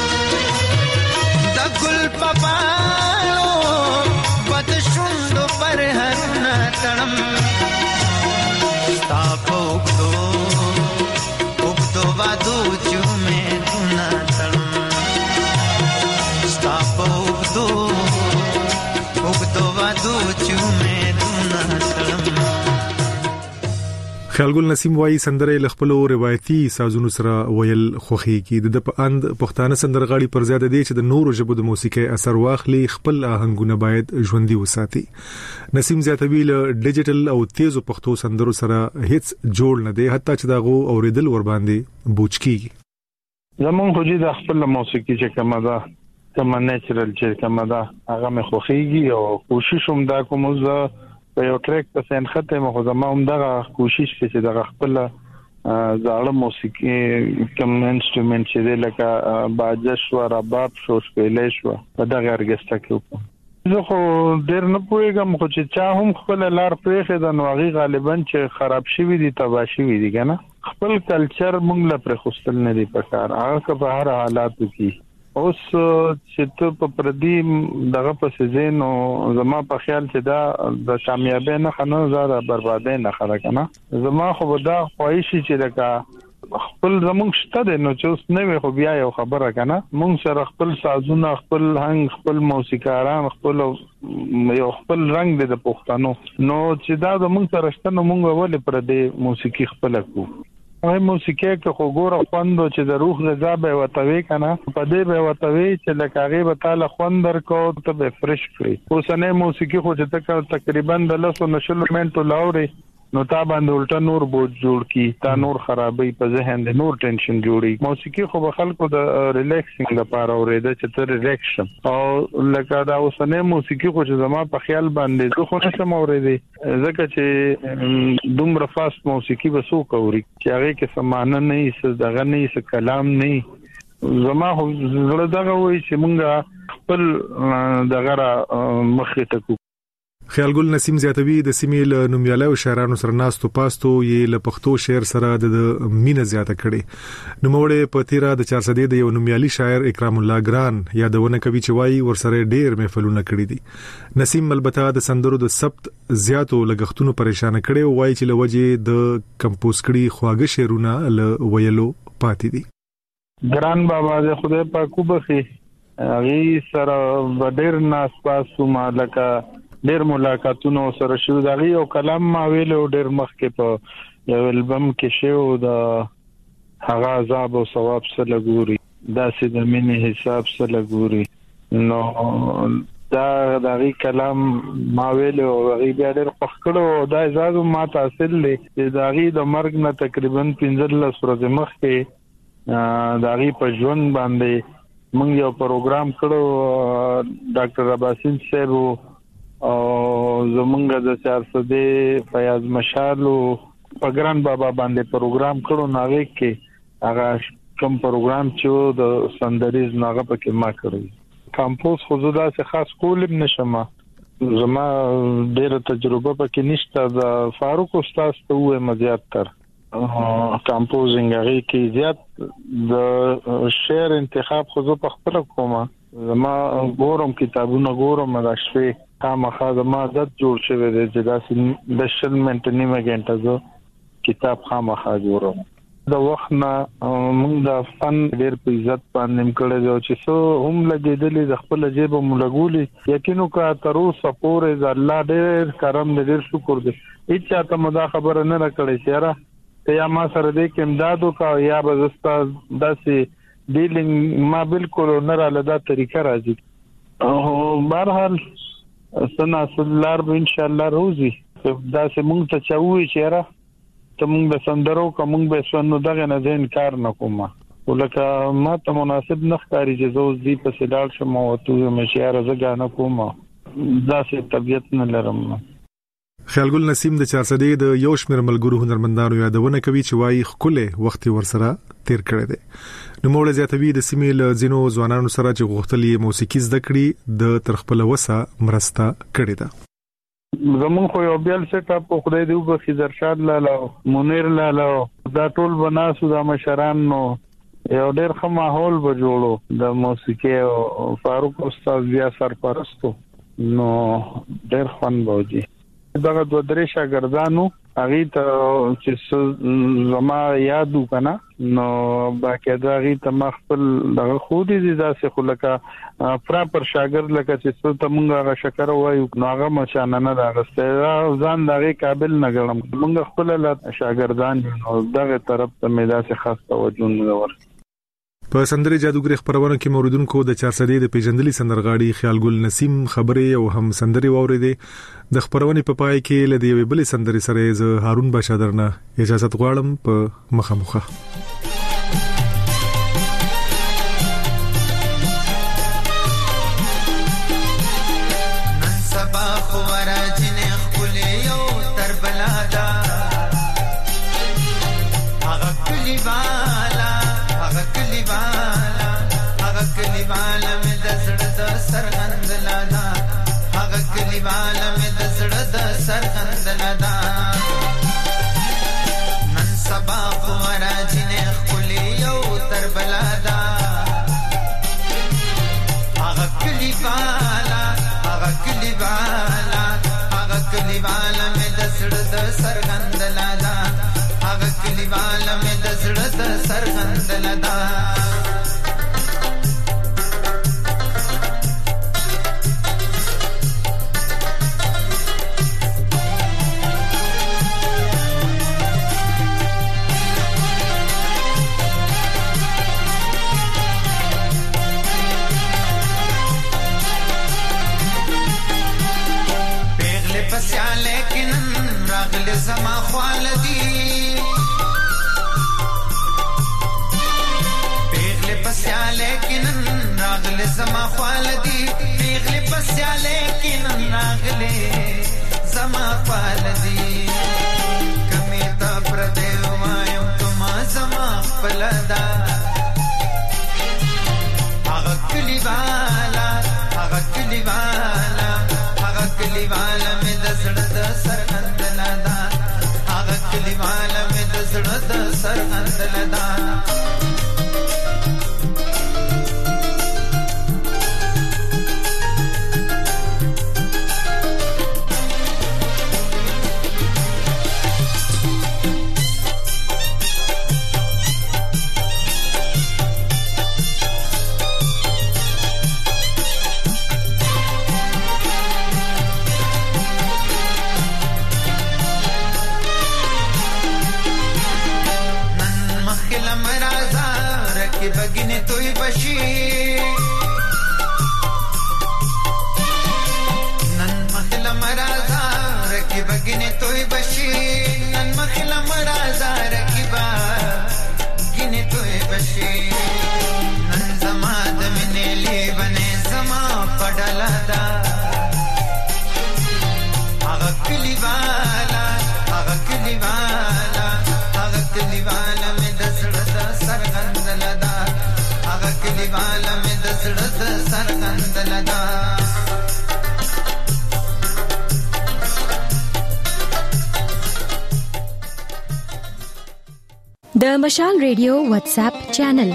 दगुल पपालो बदशुंदो पर हरना तड़म तापो उगतो वादो चुमे दुना तड़म तापो उगतो वादो चुमे दुना तड़म خیالګل نسیم وایي سندره لخپلو روایتي سازونو سره ویل خوخي کی د په اند پښتانه سندرغاړي پر زیاده دي چې د نورو ژبو د موسیقي اثر واخلي خپل آهنګونه باید ژوندۍ وساتي نسیم زیاتوی له ډیجیټل او تیزو پښتو سندرو سره هیڅ جوړ نه دی حتی چې داغو اوریدل ور باندې بوج کیږي زمون خو دې د خپل موسیقي چې کومه ده کومه نیچرل چې کومه ده هغه مې خوخيږي او کوشش هم دا کوم زه په یو ټریک په سن خته مخ زما هم دغه کوشش کې چې دغه خپل زاړه موسیقي کوم انسټرومنت چې لکه باجه شو رباب شو شپېلې شو په دغه ارګسټا کې زه خو ډېر نه پوهیږم خو چې چا هم خپل لار پرېښې د نوغي غالبا چې خراب شوی دي تباہ شوی دي کنه خپل کلچر موږ له پرخستل نه دي پکار هغه په هر حالاتو کې اوس چې ته په پردي دغه په سيزن او زما په خیال چې دا د کامیابی نه خنه زړه بربادي نه خره کنه زما خو دا خواهش چې لکه خپل زمونږ شته د نو چې اوس نه خو بیا یو خبره کنه مونږ سره خپل سازونه خپل هنګ خپل موسیقاران خپل یو خپل رنگ د پښتنو نو چې دا زمونږ سره شته نو مونږ ولې پر دې موسیقي خپل کو هغه موسیقي کې خو ګوره خوندو چې د روح غذا به وتوي کنه په دې به وتوي چې لکه هغه به تعالی خوندر کو ته به فرش کړي اوسنه موسیقي خو چې تقریبا د لاسو نشل منټو لاوري نو تا باندې الټا نور بوج جوړ کی تا نور خرابې په ذهن د نور ټینشن جوړي موسیقي خو به خلکو د ریلیکسینګ لپاره اورېده چې ته ریلیکشن او لکه دا اوسنه موسیقي خو چې زما په خیال باندې خو نشم اورېده ځکه چې دومره فاست موسیقي وسو کوي چې هغه کې سمانه نه هي دغه نه هي کلام نه زما خو زړه دغه وایي چې مونږه خپل دغه مخې ته خیالګل نسیم زیاتوی د سیمې له نومیاله او شاعرانو سره ناستو پاستو یې له پښتو شعر سره د مینه زیاته کړي نوموړې په تیرا د 400 د یو نومیالي شاعر اکرام الله ګران یادونه کوي چې وایي ورسره ډېر محفلونه کړي دي نسیم البته د سندرو د سبت زیاتو لګښتونو پریشان کړي او وایي چې لوجه د کمپوز کړي خواږه شعرونه له ویلو پاتې دي ګران بابا د خدای پاک وبخي هغه سره ډېر ناس پاسو مالکه ډېر ملاقاتونه سره شو دغه یو کلام ما ویلو ډېر مخکې په یو البم کې شو د هغه عذاب او ثواب سره لګوري دا سې د مینې حساب سره لګوري نو دا دغه کلام ما ویلو هغه بیا ډېر پخکړو دا اجازه ما تحصیل لې دغه د مرګ نه تقریبا 15 ورځې مخکې دغه په ژوند باندې موږ یو پروګرام کړو ډاکټر عباسین صاحب او زمونږ د 400 فیاض مشالو پګران بابا باندې پروګرام کړو ناغه کې هغه کوم پروګرام چې د سندریز ناغه پکې ما کړی کمپوز خو زدا څه خاص کولم نشم زما ډیره تجربه پکې نشته د فاروق استاد ته وې مزيات تر کمپوزینګ هغه کې زیات د شعر انتخاب خو زه په خپل کومه زما ګورم کتابونه ګورم د شپې خامخا زما عادت جوړ شوی دی چې دا د شل منټ نیمه غنټه زه کتاب خامخا ګورم د وخت نه موږ د فن ډېر په عزت باندې کړی دی چې څو هم لګېدلې د خپل جیب مولګولي یقینو کا تر اوسه پورې د الله ډېر کرم ډېر شکر دی هیڅ ته مدا خبره نه راکړې چیرې ته یا ما سره دې کې امدادو کا یا بزستا داسې ډیلینګ ما بالکل نه را لدا طریقه راځي او بهرحال سنا سلار ان شاء الله روزي دا سه مونږ ته چاوي چیرې ته مونږ به سندرو کوم به سنو دغه نه ځین کار نکوم ولکه ما ته مناسب نخکاری چې زو دې په سیدال شم او ته مشیاره زګا نه کوم دا سه طبيعت نه لرم خیالګل نسیم د 400 د یو شمېر ملګرو هنرمندانو یادونه کوي چې وايي خپله وخت ورسره تیر کړی دی نو موږ زیاتوي د سیمې له ځینو ځوانانو سره چې غوښتلې موسیقي زده کړي د ترخپل وسه مرسته کړې ده زمون خو یو بیل سیټ اپ خدای دې وبخي زرشاد لاله منیر لاله دا ټول بناسو د مشران نو یو ډېر ښه ماحول به جوړو د موسیقي او فاروق استاد بیا سرپرستو نو ډېر خوان بوجي دغه دوه درې شاګردانو هغه ته چې زما یادو کنه نو باقاعده هغه ته مخفل دغه خو دې داسې خلکا پراپر شاګرد لکه چې څه ته مونږه هغه شکر وایو نو هغه مشانه نه راغسته ځان دغه قابل نه ګڼم مونږ خپل شاګردان نو دغه طرف ته مې داسې خاص توجه نه ور په سندري جادوګر خبرونه کې موریدونکو د 400 د پیژندلي سندرغاړي خیالګل نسیم خبرې او هم سندري واوریدې د خبرونه په پای کې لدی وی بل سندري سره ز هارون بشادرنه اجازه غواړم په مخامخه Mera د مشال ریډیو واتس اپ چینل.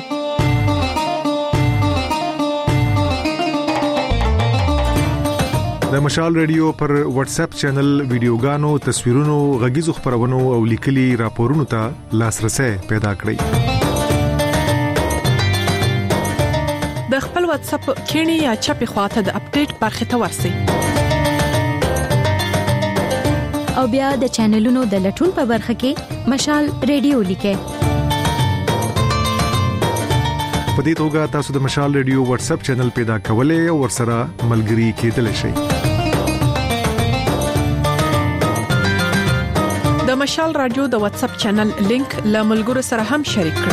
د مشال ریډیو پر واتس اپ چینل ویډیوګانو، تصویرونو، غږیزو خبرونو او لیکلي راپورونو ته لاسرسي پیدا کړئ. د خپل واتس اپ کینی یا چپی خواته د اپډیټ برخه ته ورسئ. او بیا د چینلونو د لټون په برخه کې مشال ریډیو لیکئ. په دې توګه تاسو د مشال ریډیو واتس اپ چینل پیدا کولای او ورسره ملګري کېدلی شئ. د مشال رادیو د واتس اپ چینل لینک له ملګرو سره هم شریک کړئ.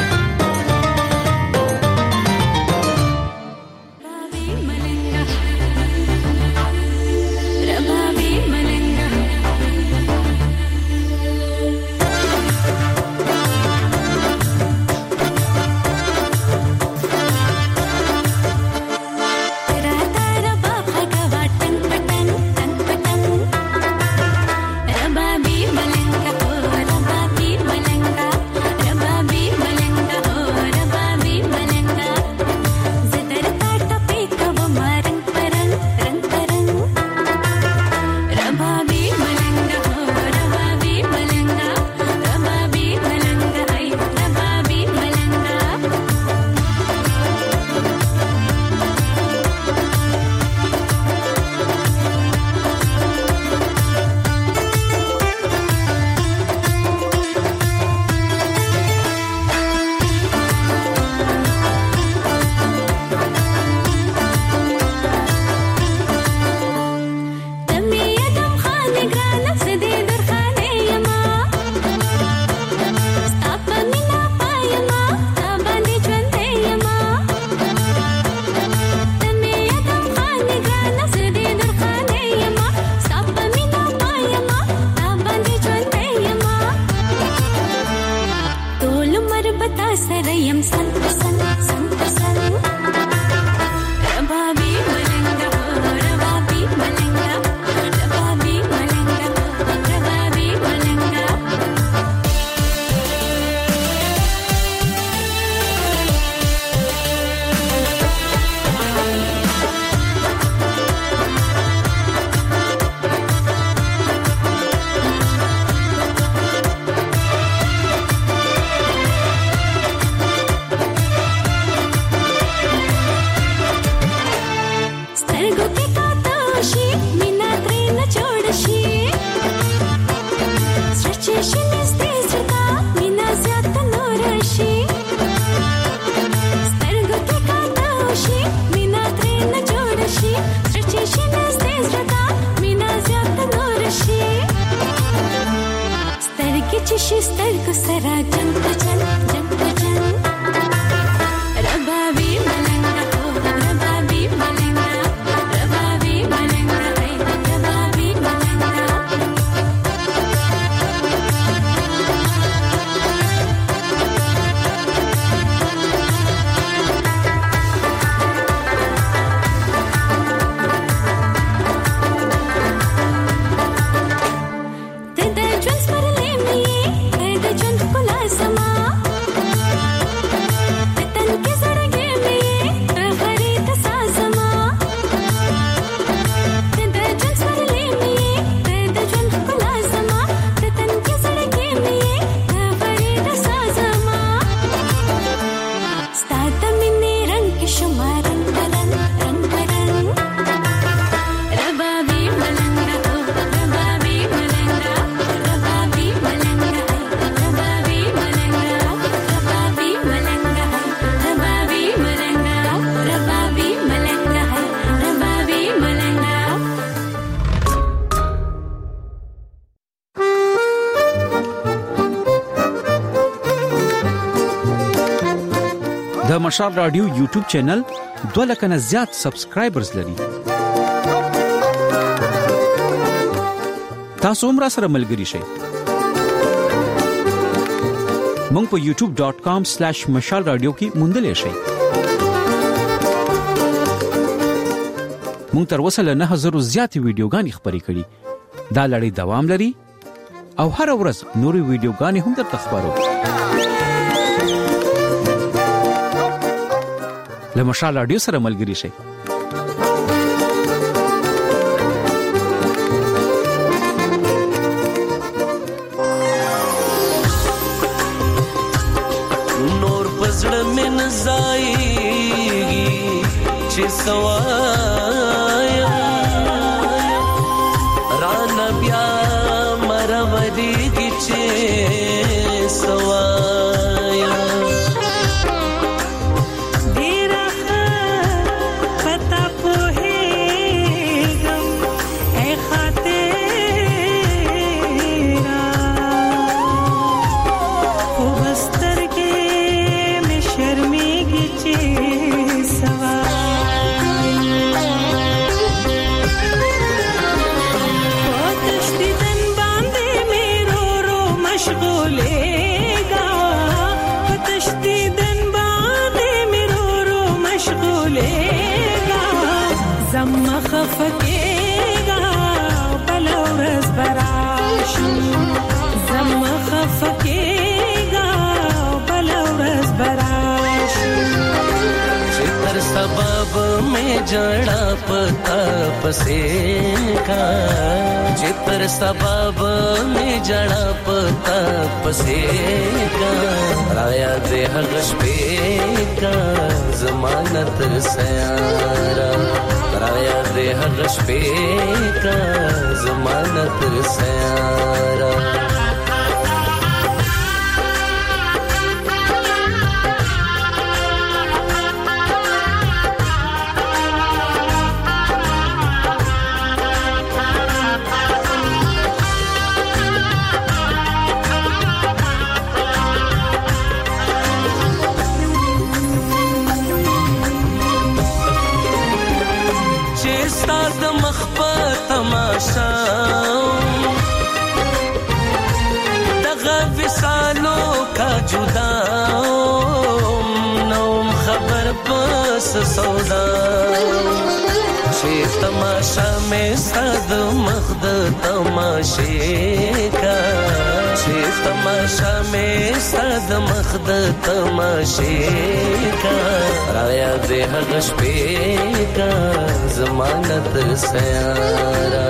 د مشال رادیو یوټیوب چینل 2 لک نه زیات سبسکرایبرز لري. تاسو هم را سره ملګري شئ. مونږ په youtube.com/mashalradio کې موندلې شئ. مونږ تر اوسه له 9000 زیات ویډیوګانې خبرې کړې. دا لړۍ دوام لري او هر ورځ نوري ویډیوګانې هم درته خبرو. له مشال رادیو سره ملګري شئ. نور پزړه من زایږي چې سوایا ران بیا مرودیږي چې سوایا जड़ा पता पसे का जितर सबब में जड़ा पता पसे का राया दे हगश पे का जमानत सयारा राया दे हगश पे का जमानत सयारा दगा विसालों का जुदा नौम खबर बस सौदा शे तमाशा में सद मखद तमाशे का शे तमाशा में सद मखद तमाशे का राया दे हगश पे का जमानत सयारा